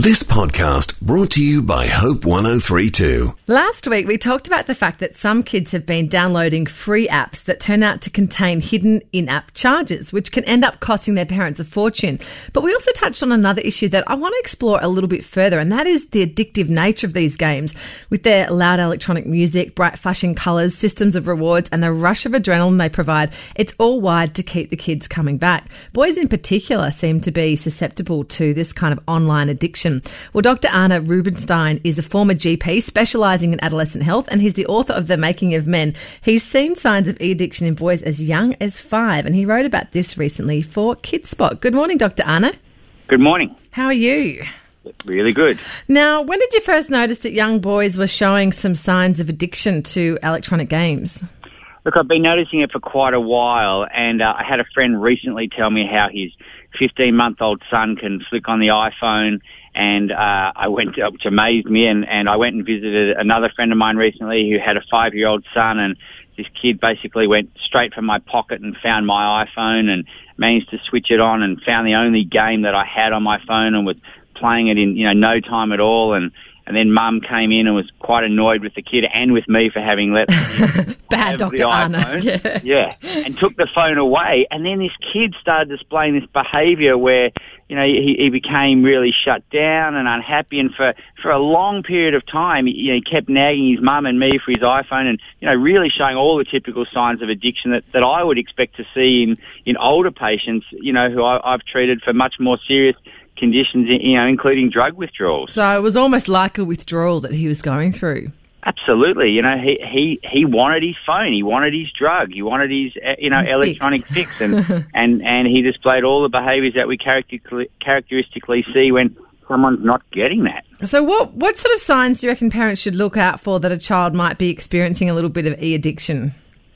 This podcast brought to you by Hope 103.2. Last week, we talked about the fact that some kids have been downloading free apps that turn out to contain hidden in-app charges, which can end up costing their parents a fortune. But we also touched on another issue that I want to explore a little bit further, and that is the addictive nature of these games. With their loud electronic music, bright flashing colours, systems of rewards, and the rush of adrenaline they provide, it's all wired to keep the kids coming back. Boys in particular seem to be susceptible to this kind of online addiction. Well, Dr. Anna Rubinstein is a former GP specialising in adolescent health, and he's the author of The Making of Men. He's seen signs of e-addiction in boys as young as 5, and he wrote about this recently for KidSpot. Good morning, Dr. Anna. Good morning. How are you? Really good. Now, when did you first notice that young boys were showing some signs of addiction to electronic games? Look, I've been noticing it for quite a while, and I had a friend recently tell me how his 15-month-old son can flick on the iPhone, and which amazed me, and I went and visited another friend of mine recently who had a 5-year-old son, and this kid basically went straight from my pocket and found my iPhone and managed to switch it on and found the only game that I had on my phone and was playing it in no time at all, and then Mum came in and was quite annoyed with the kid and with me for having let him Bad Dr. Anna. Yeah, and took the phone away. And then this kid started displaying this behaviour where, he became really shut down and unhappy. And for a long period of time, he kept nagging his mum and me for his iPhone and, really showing all the typical signs of addiction that I would expect to see in older patients, who I've treated for much more serious conditions, including drug withdrawals. So it was almost like a withdrawal that he was going through. Absolutely. He wanted his phone, he wanted his drug, he wanted his, electronic fix, and he displayed all the behaviours that we characteristically see when someone's not getting that. So what sort of signs do you reckon parents should look out for that a child might be experiencing a little bit of e-addiction?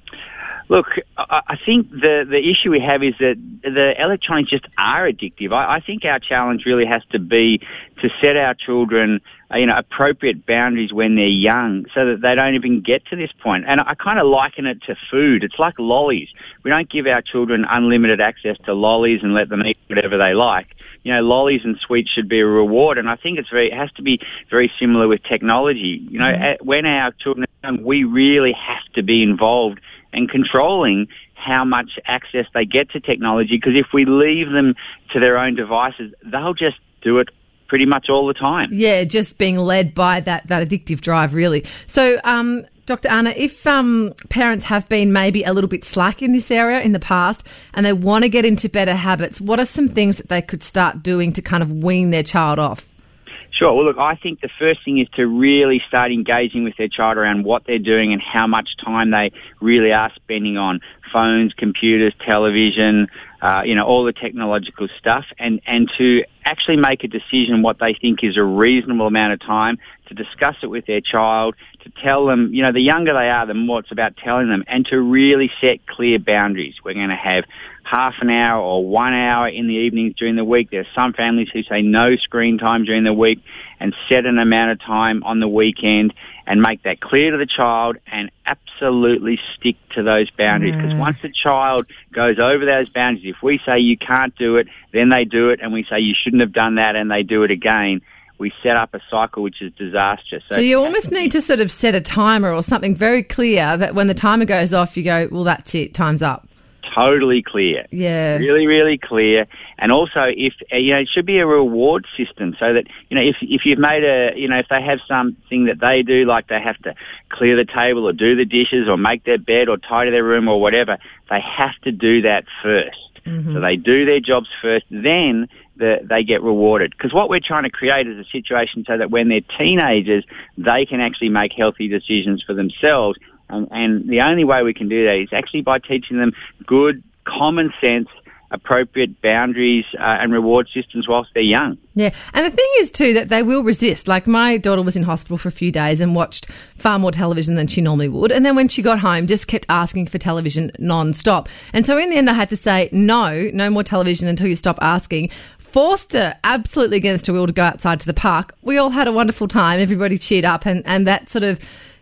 Look, I think the issue we have is that the electronics just are addictive. I think our challenge really has to be to set our children, appropriate boundaries when they're young so that they don't even get to this point. And I kind of liken it to food. It's like lollies. We don't give our children unlimited access to lollies and let them eat whatever they like. Lollies and sweets should be a reward, and I think it has to be very similar with technology. When our children are young, we really have to be involved and controlling how much access they get to technology, because if we leave them to their own devices, they'll just do it pretty much all the time. Yeah, just being led by that addictive drive, really. So, Dr. Anna, if parents have been maybe a little bit slack in this area in the past and they want to get into better habits, what are some things that they could start doing to kind of wean their child off? Sure. Well, look, I think the first thing is to really start engaging with their child around what they're doing and how much time they really are spending on phones, computers, television, all the technological stuff, and to actually make a decision what they think is a reasonable amount of time, to discuss it with their child, to tell them, the younger they are, the more it's about telling them, and to really set clear boundaries. We're going to have half an hour or 1 hour in the evenings during the week. There are some families who say no screen time during the week and set an amount of time on the weekend and make that clear to the child and absolutely stick to those boundaries. Because once the child goes over those boundaries, if we say you can't do it, then they do it, and we say you shouldn't have done that and they do it again, we set up a cycle which is disastrous. So you almost need to sort of set a timer or something very clear that when the timer goes off, you go, well, that's it, time's up. Totally clear. Yeah. Really, really clear. And also, if it should be a reward system so that, if you've made if they have something that they do, like they have to clear the table or do the dishes or make their bed or tidy their room or whatever, they have to do that first. Mm-hmm. So they do their jobs first, then they get rewarded. Because what we're trying to create is a situation so that when they're teenagers, they can actually make healthy decisions for themselves. And the only way we can do that is actually by teaching them good, common sense, appropriate boundaries and reward systems whilst they're young. Yeah, and the thing is too that they will resist. Like my daughter was in hospital for a few days and watched far more television than she normally would, and then when she got home just kept asking for television non-stop. And so in the end I had to say, no more television until you stop asking. Forced her absolutely against her will to go outside to the park. We all had a wonderful time, everybody cheered up, and that sort of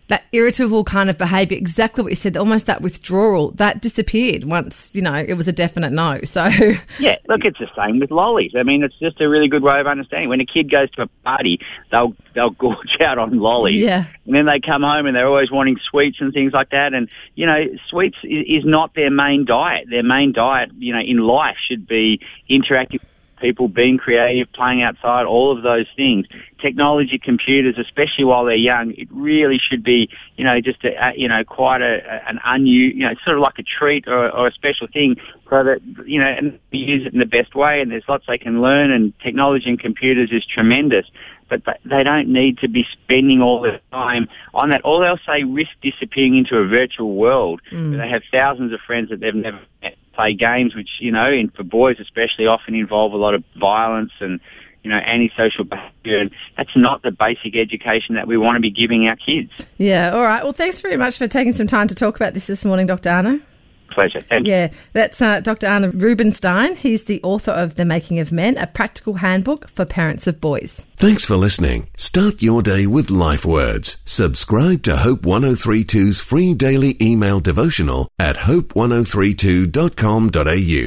that irritable kind of behaviour, exactly what you said, almost that withdrawal, that disappeared once, it was a definite no. So yeah, look, it's the same with lollies. I mean, it's just a really good way of understanding. When a kid goes to a party, they'll gorge out on lollies. Yeah. And then they come home and they're always wanting sweets and things like that. And, sweets is not their main diet. Their main diet, in life should be interacting with people, being creative, playing outside, all of those things. Technology, computers, especially while they're young, it really should be, just quite an unused, sort of like a treat or a special thing, so that, and use it in the best way. And there's lots they can learn, and technology and computers is tremendous. But they don't need to be spending all their time on that. Or they'll say risk disappearing into a virtual world. They have thousands of friends that they've never met, play games, which, and for boys especially, often involve a lot of violence and, antisocial behaviour. And that's not the basic education that we want to be giving our kids. Yeah, all right. Well, thanks very much for taking some time to talk about this morning, Dr. Arno. Pleasure. Thank you. Yeah, that's Dr. Arno Rubinstein. He's the author of The Making of Men, a practical handbook for parents of boys. Thanks for listening. Start your day with Life Words. Subscribe to Hope 1032's free daily email devotional at hope1032.com.au.